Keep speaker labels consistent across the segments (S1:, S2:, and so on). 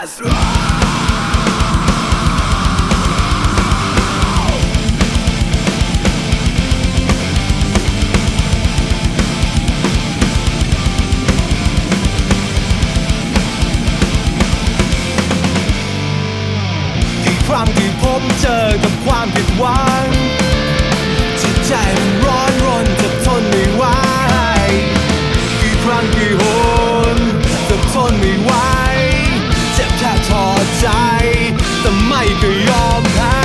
S1: ครั้งที่ผมเจอกับความผิดหวังจิตใจมันร้อนรนจะทนไม่ไหวกี่ครั้งกี่หนจะทนไม่ไหวเจ็บแค่ทอดใจแต่ไม่เคยยอมแพ้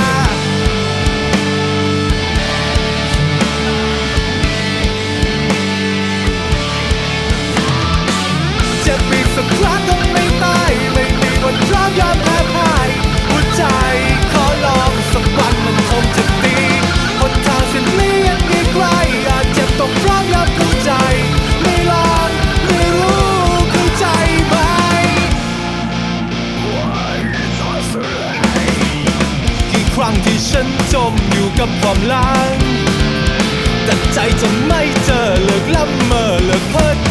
S1: เจ็บอีกสักครั้งก็ไม่ตายไม่มีวันพร้อมยอมแพ้พ่ายหัวใจขอลองสักวันมันคงจะดีหนทางเส้นนี้ยังอีกไกลอาจเจ็บต้องพร้อมยอมเข้าใจไม่ลองไม่รู้เข้าใจไหมกี่ครั้งที่ฉันจมอยู่กับความหลังแต่ใจจะไม่เจอเลิกละเมอเลิกเพ้อ